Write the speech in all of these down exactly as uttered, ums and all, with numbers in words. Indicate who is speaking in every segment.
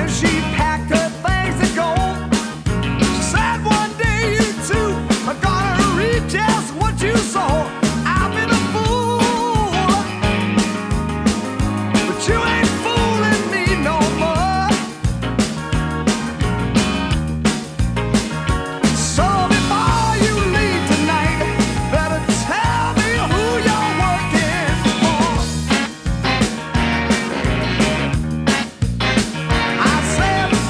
Speaker 1: she packed her things to go. She said one day you two are gonna reap just what you sow. I've been a fool, but you ain't fooling me no more. So before you leave tonight, better tell me who you're working for. I said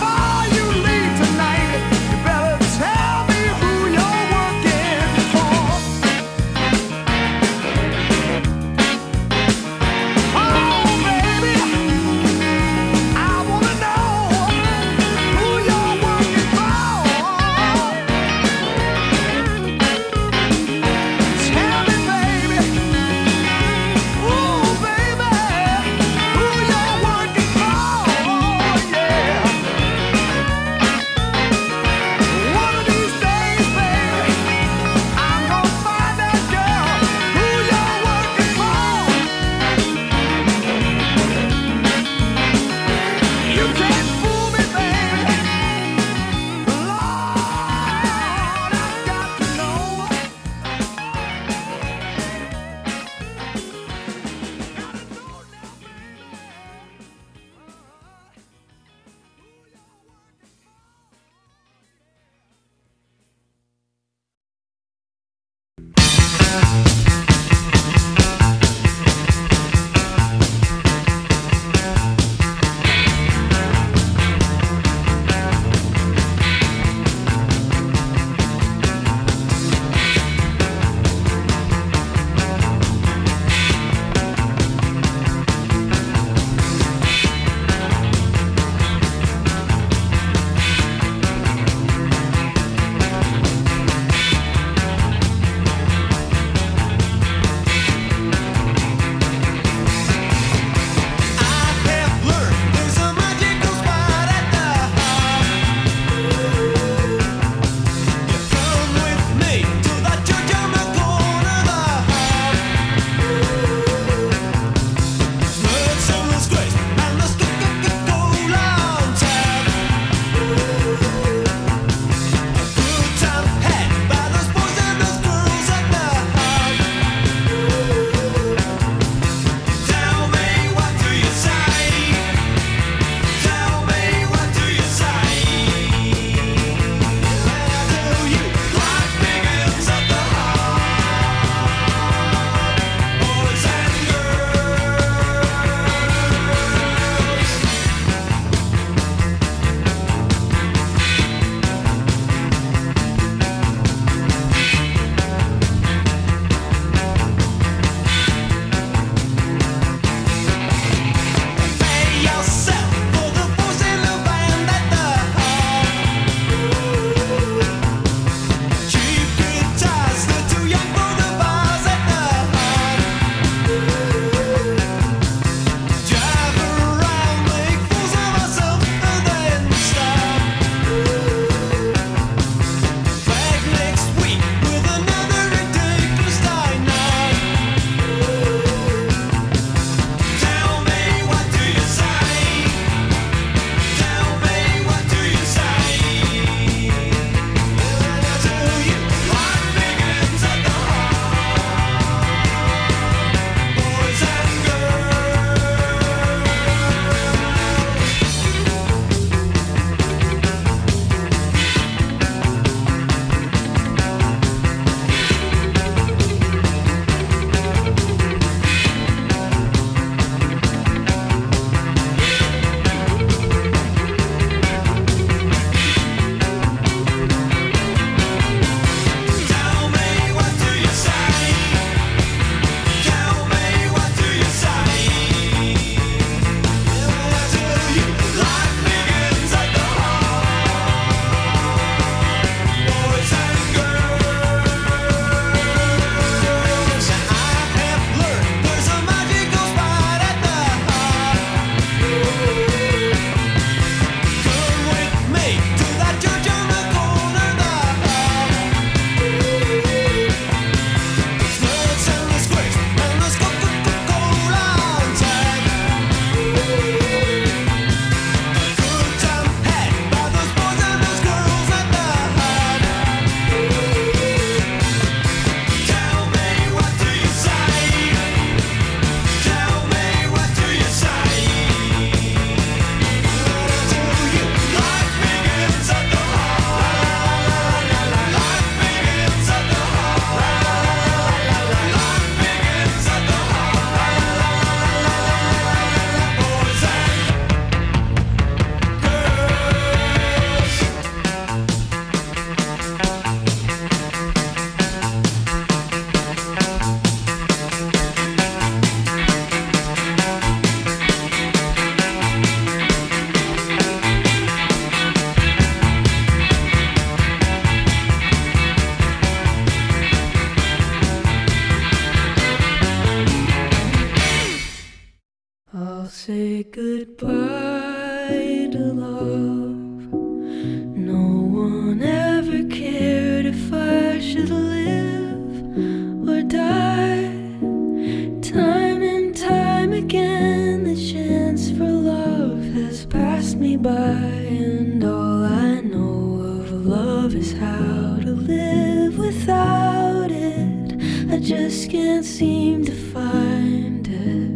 Speaker 2: say goodbye to love. No one ever cared if I should live or die. Time and time again, the chance for love has passed me by, and all I know of love is how to live without it. I just can't seem to find it.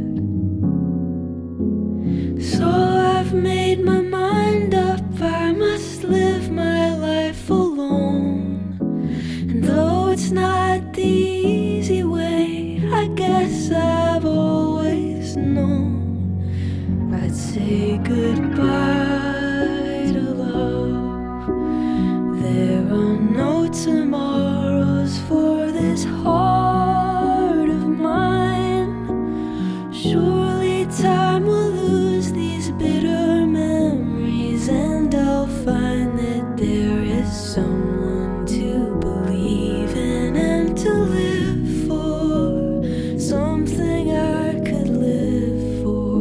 Speaker 2: So I've made my mind up, I must live my life alone. And though it's not the easy way, I guess I've always known I'd say goodbye to love. There are no tomorrows for this heart of mine. Surely time will lose these bitter memories, and I'll find that there is someone to believe in and to live for, something I could live for.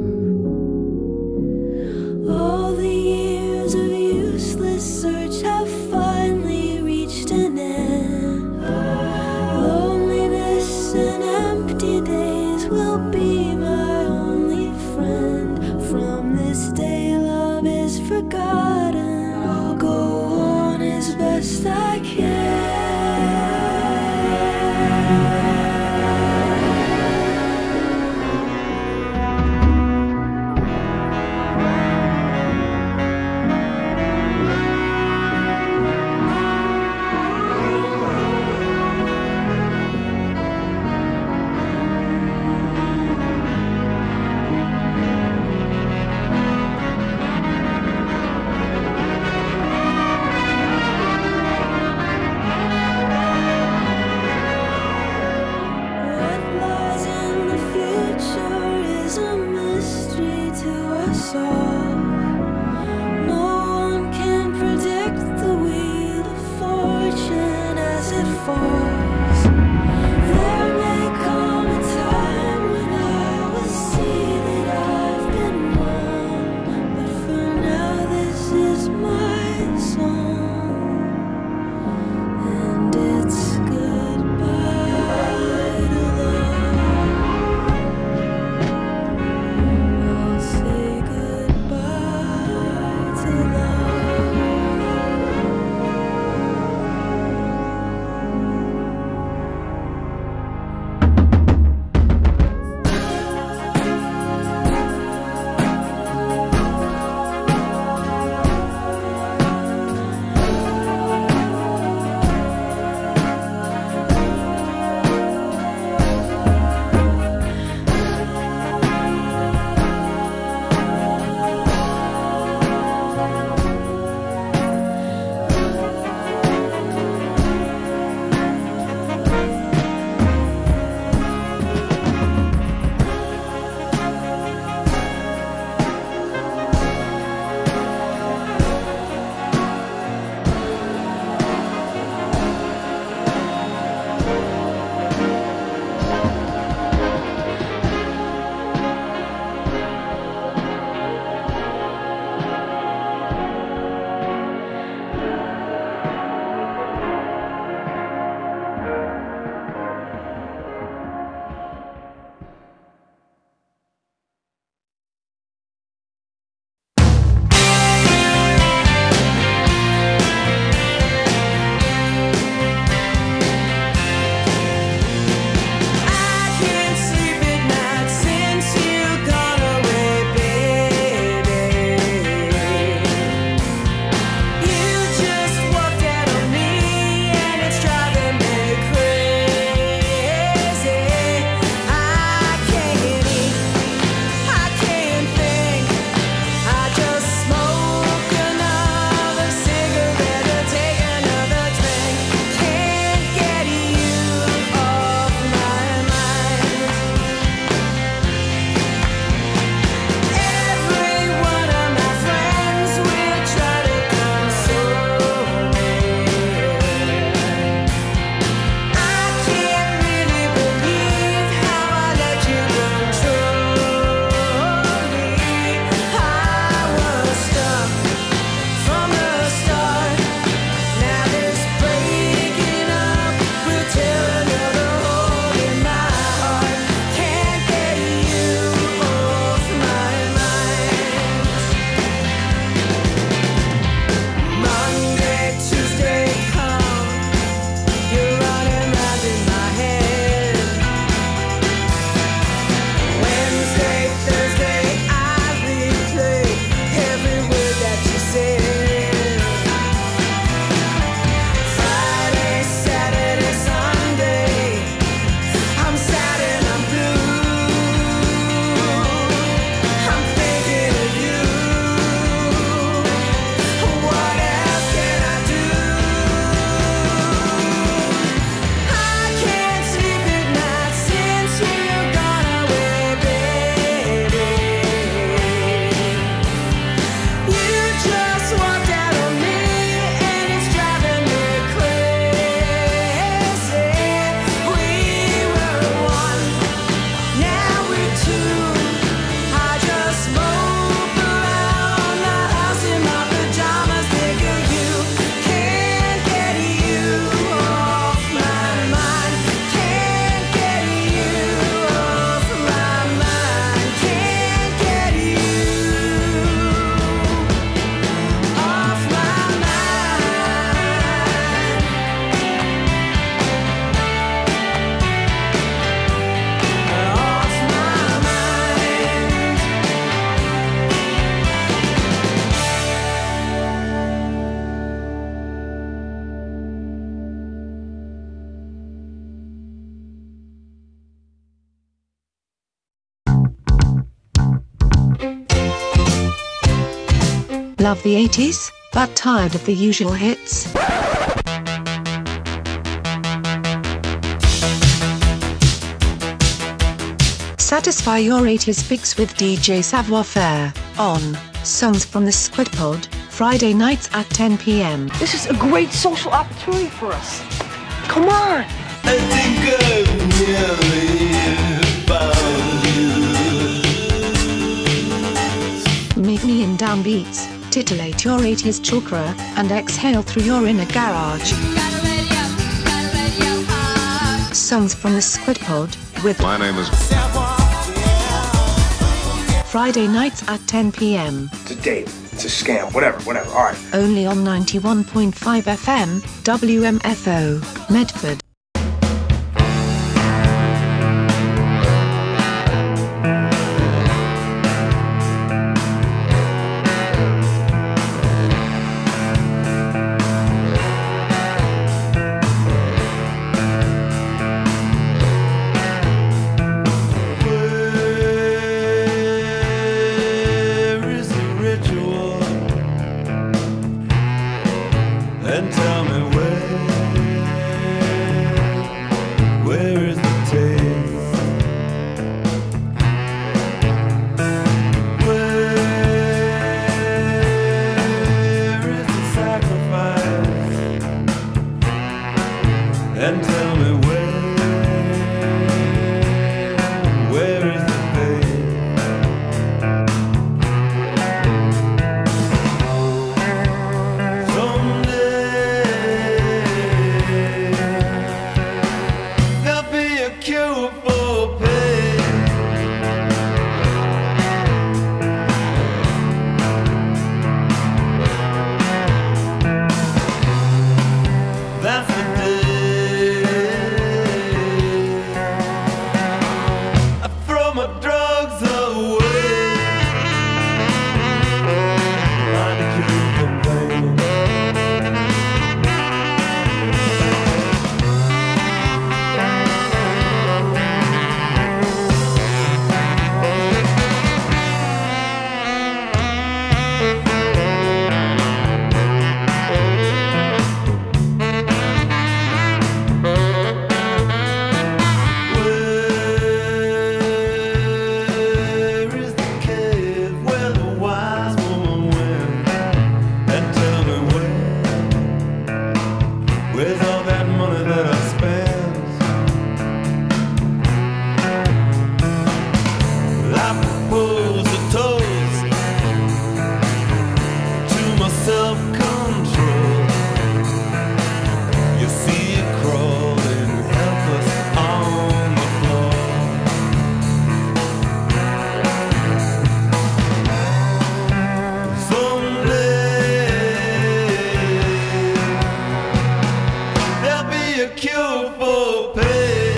Speaker 2: All the years of useless search have finally reached an end. Loneliness and empty days will be my only friend. From this day love is forgotten, I'll go on as best I can.
Speaker 3: Love the eighties, but tired of the usual hits? Satisfy your eighties fix with D J Savoir Faire, on Songs from the Squid Pod, Friday nights at ten p m.
Speaker 4: This is a great social opportunity for us. Come on!
Speaker 1: I think I've nearly found you.
Speaker 3: Meet me in downbeats, titillate your eighties chakra, and exhale through your inner garage. Songs from the Squid Pod, with
Speaker 5: My name is
Speaker 3: Friday nights at ten p m.
Speaker 6: It's a date. It's a scam. Whatever, whatever. All right.
Speaker 3: Only on ninety-one point five F M, W M F O, Medford.
Speaker 1: And tell me where, where is the taste? Where is the sacrifice? And tell me where, where is the faith? Cure for pain. That's the day I throw my drugs away. Find a cure for pain. Where's all that money that I spent? I propose a toast to my self-control. You see it crawling helpless on the floor. Someday there'll be a cure for pain.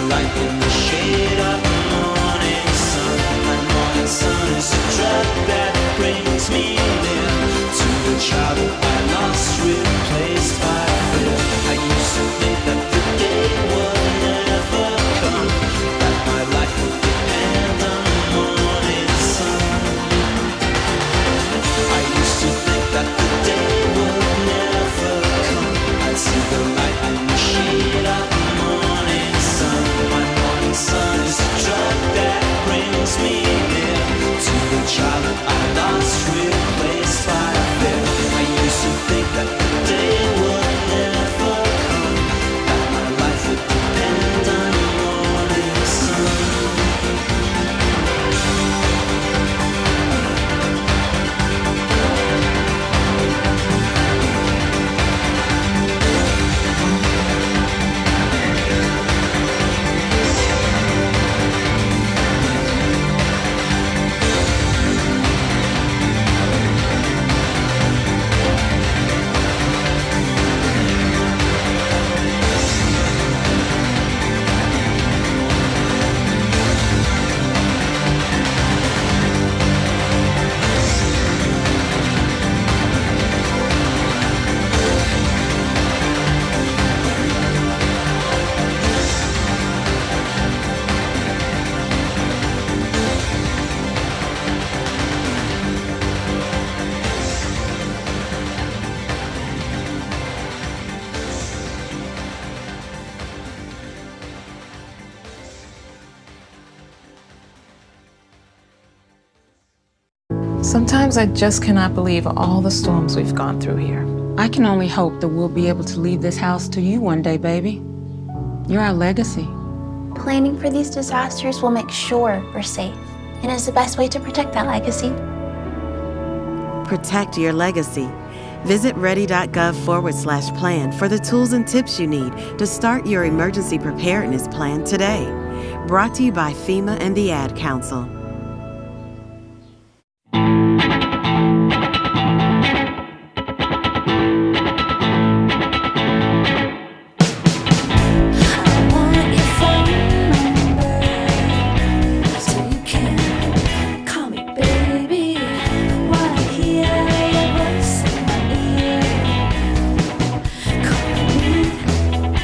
Speaker 5: light in the shade of the morning sun. My morning sun is a drug that brings me near to the child that I lost, replaced by fear. I used to think that the day would never come, that my life would depend on the morning sun. I used to think that the day would never come. I'd see the light in the shade of the morning sun. My morning sun is a drug that brings me near to the child that I lost, replaced by fear. I used to think that the day would never come, that my life would depend on the morning sun.
Speaker 7: Sometimes I just cannot believe all the storms we've gone through here.
Speaker 8: I can only hope that we'll be able to leave this house to you one day, baby. You're our legacy.
Speaker 9: Planning for these disasters will make sure we're safe, and is the best way to protect that legacy.
Speaker 10: Protect your legacy. Visit ready.gov forward slash plan for the tools and tips you need to start your emergency preparedness plan today. Brought to you by FEMA and the Ad Council.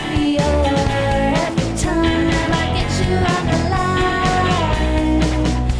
Speaker 2: Every time I get you on the line.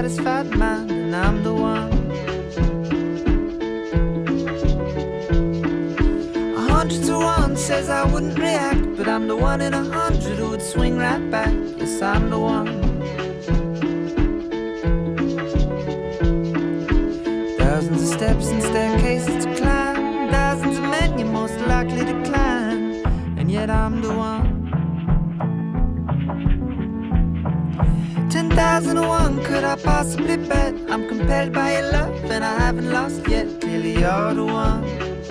Speaker 11: satisfied mind, and I'm the one. A hundred to one says I wouldn't react, but I'm the one in a hundred who would swing right back. Yes, I'm the one. Thousands of steps and staircases to climb, thousands of men you're most likely to climb, and yet I'm the one. Ten thousand to one, could I possibly bet? I'm compelled by your love and I haven't lost yet. Clearly you're the one.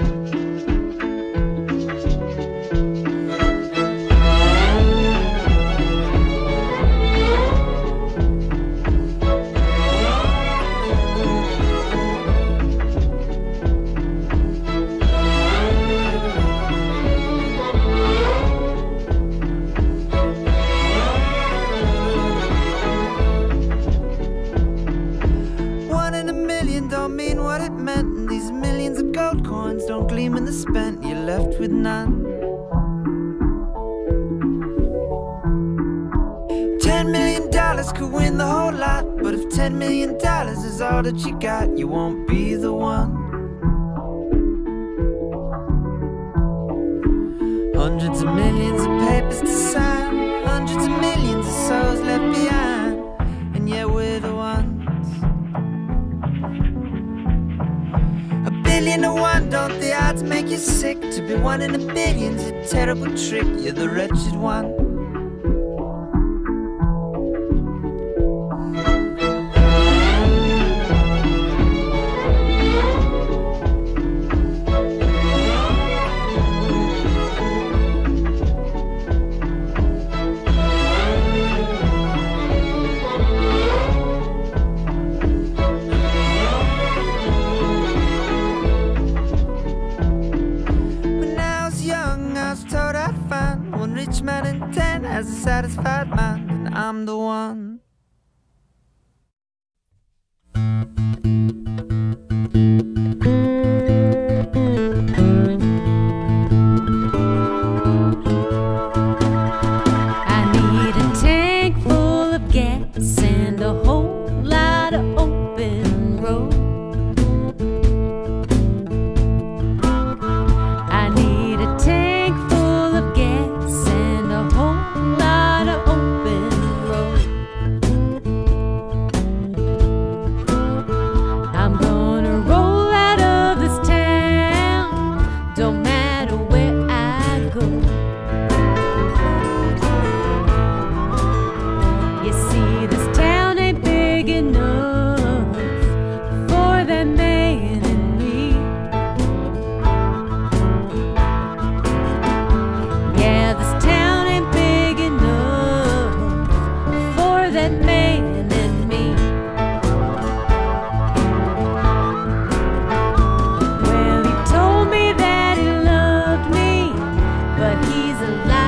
Speaker 11: Spent, you're left with none. Ten million dollars could win the whole lot, but if ten million dollars is all that you got, you won't be the one. Hundreds of millions of papers to sign, hundreds of millions of souls left behind, and yet we're the ones. Billion to one, don't the odds make you sick? To be one in a billion's a terrible trick. You're the wretched one. Has a satisfied mind, and I'm the one.
Speaker 12: I need a tank full of gas and a whole lot of open road. I need a tank full of gas and a whole but he's alive.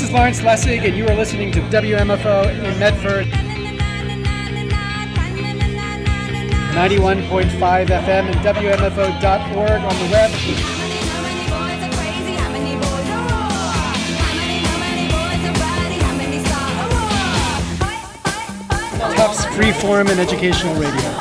Speaker 13: is Lawrence Lessig, and you are listening to W M F O in Medford. ninety-one point five F M and W M F O dot org on the web. Tufts Freeform and Educational Radio.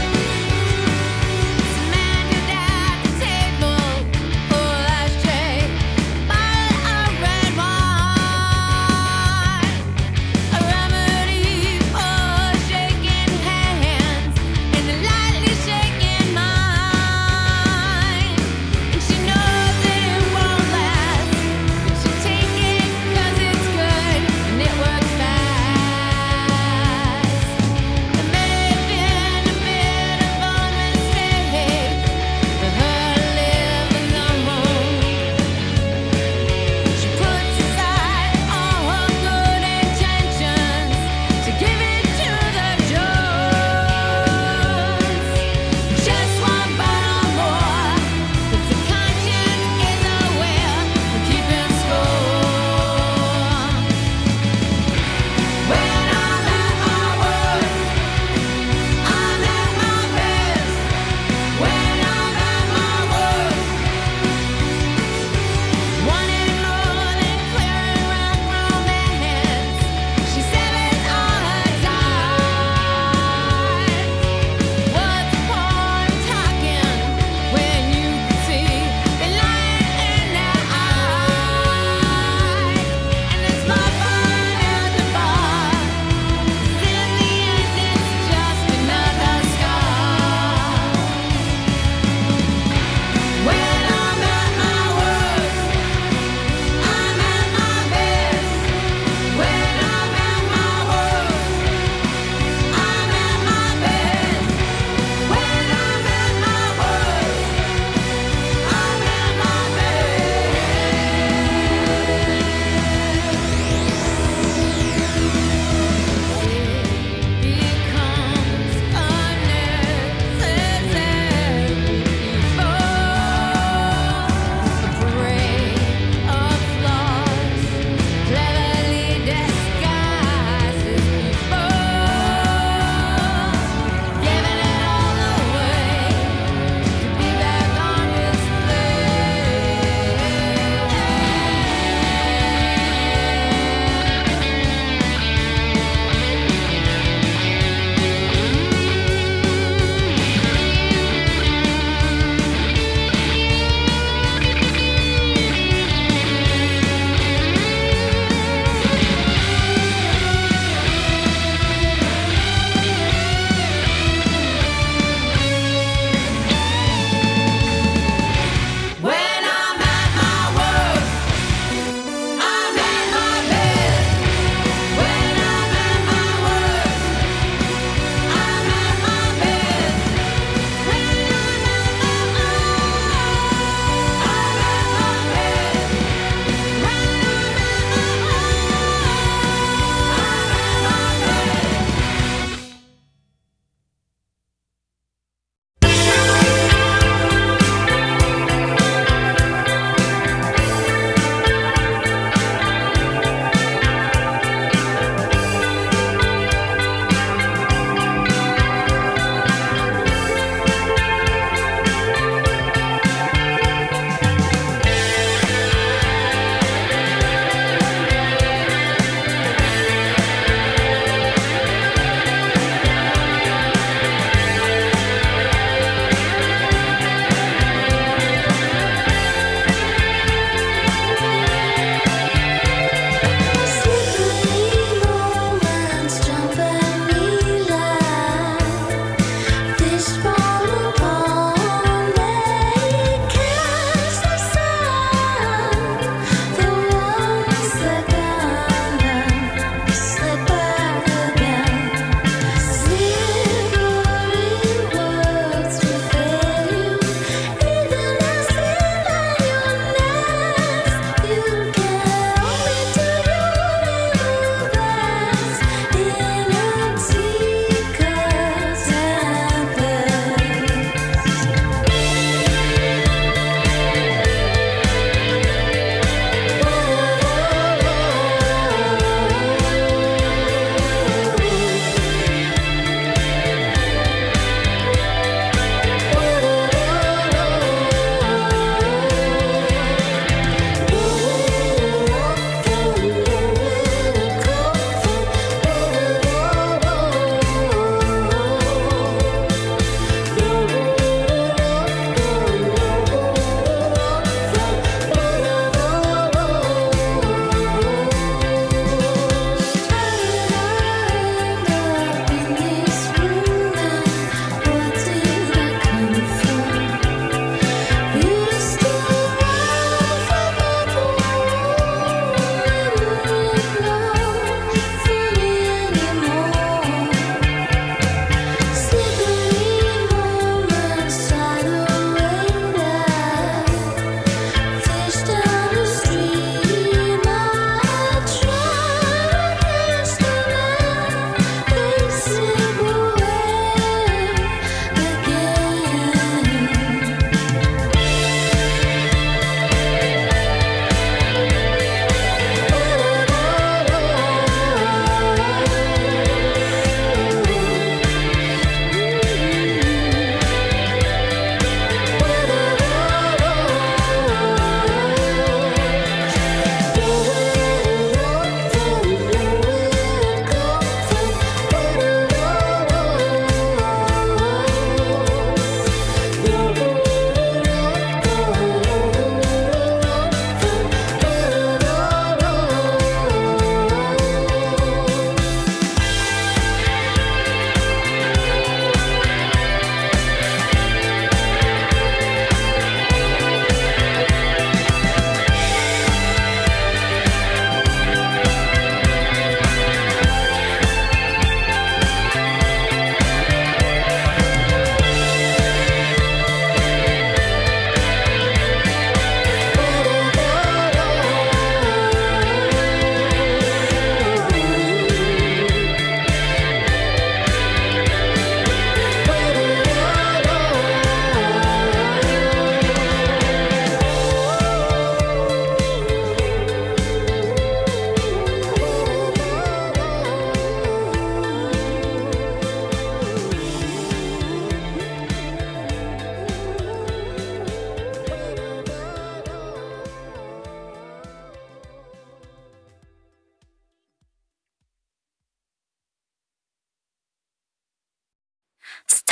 Speaker 2: Table, full ashtray.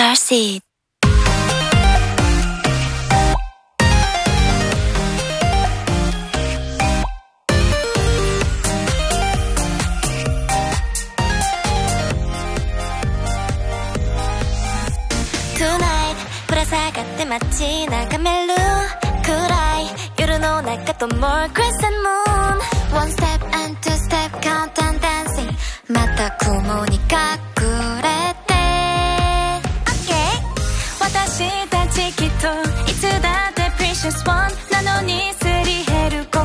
Speaker 9: Starseed
Speaker 14: Tonight ぶら下がって街眺める暗い夜の中と More crescent moon One step and two step count and dancing また雲に隠れて Okay 私たちきっといつだって Precious one なのにすり減る心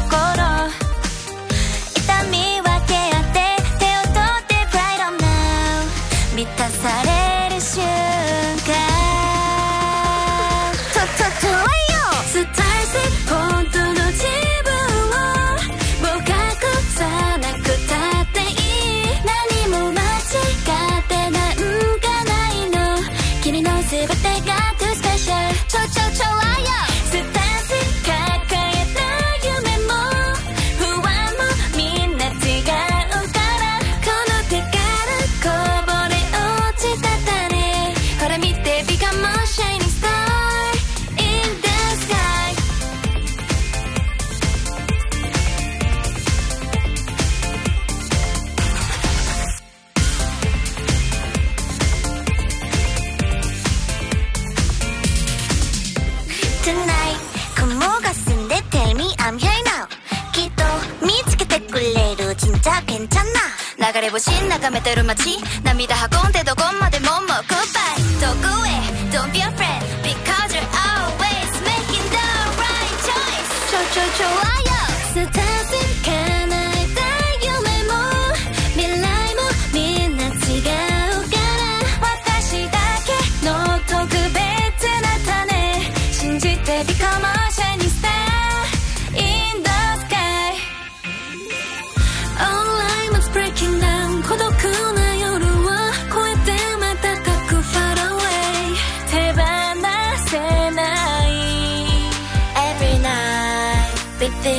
Speaker 14: 痛み分け合って手を取って Pride on now 満たされる瞬間本当の自分をもう隠さなくたっていい何も間違ってなんかないの君の全てが too special ちょちょちょわよスタンス抱えた夢も不安もみんな違うからこの手からこぼれ落ちた種ほら見て Become a shining star in the sky Tonight 雲が澄んで Tell me I'm here now きっと見つけてくれる神社賢者な流れ星眺めてる街涙運んでどこまでももう Goodbye どこへ Don't be afraid Because you're always making the right choice ちょちょちょわよスターズ叶えた夢も未来もみんな違うから私だけの特別な種信じて Become a shining star in the sky All I'm is breaking down 孤独な夜は越えて瞬く far away 手放せない Every night with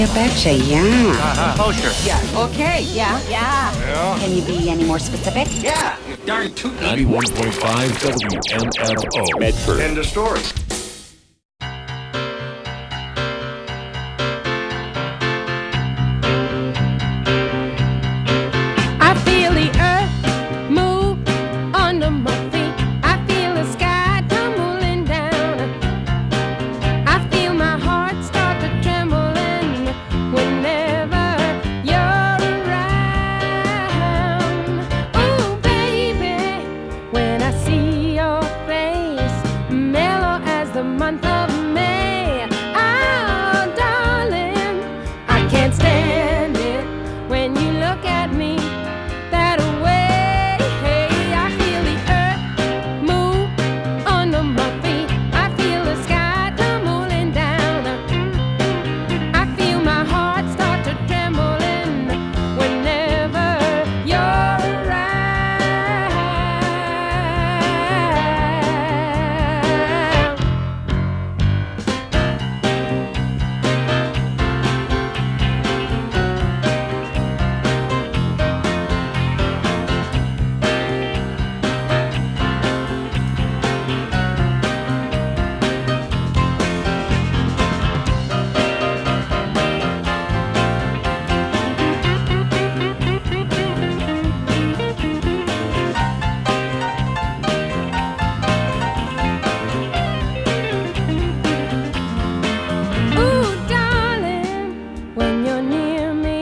Speaker 15: you betcha, yeah.
Speaker 16: Kosher.
Speaker 15: Yeah. Okay, yeah.
Speaker 16: Yeah.
Speaker 15: Yeah. Can you be any more specific?
Speaker 16: Yeah. You're darn tootin'.
Speaker 17: ninety-one point five W M F O. Medford.
Speaker 6: End of story.